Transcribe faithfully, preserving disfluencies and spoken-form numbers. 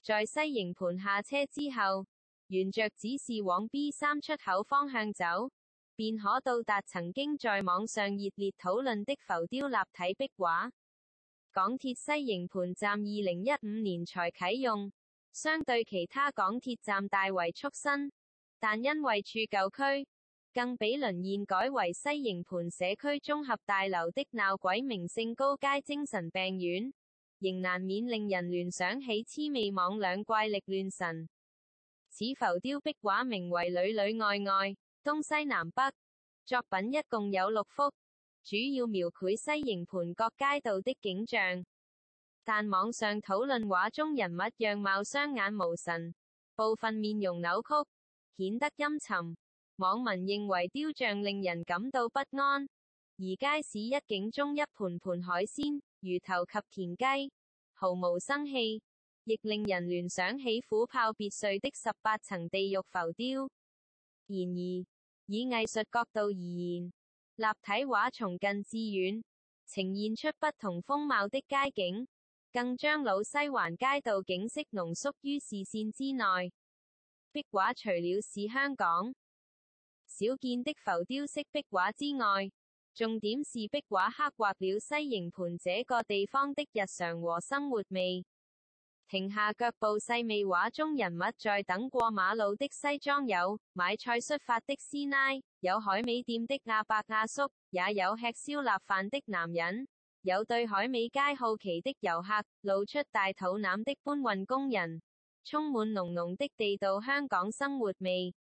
在西營盤下車之後，沿着指示往 B 三 出口方向走，便可到達曾經在網上熱烈討論的浮雕立體壁畫。港鐵西營盤站二零一五年才啟用，相對其他港鐵站大為簇新，但因位處舊區，更比鄰現改為西營盤社區綜合大樓的鬧鬼名勝高街精神病院，仍難免令人聯想起魑魅魍魎怪力亂神。此浮雕壁畫名為裏裏外外，東西南北，作品一共有六幅，主要描繪西營盤各街道的景象。但網上討論畫中人物樣貌雙眼無神，部分面容扭曲，顯得陰沉。網民認為雕像令人感到不安，而街市一景中一盤盤海鮮、魚頭及田雞，毫無生氣，亦令人聯想起虎豹別墅的十八層地獄浮雕。然而，以藝術角度而言，立體畫從近至遠，呈現出不同風貌的街景，更將老西環街道景色濃縮於視線之內。壁畫除了是香港少見的浮雕式壁畫之外，重點是壁畫刻畫了西營盤這個地方的日常和生活味。停下腳步細味畫中人物在等過馬路的西裝友，買菜出發的師奶，有海味店的阿伯阿叔，也有吃燒臘飯的男人，有對海味街好奇的遊客，露出大肚腩的搬運工人，充滿濃濃的地道香港生活味。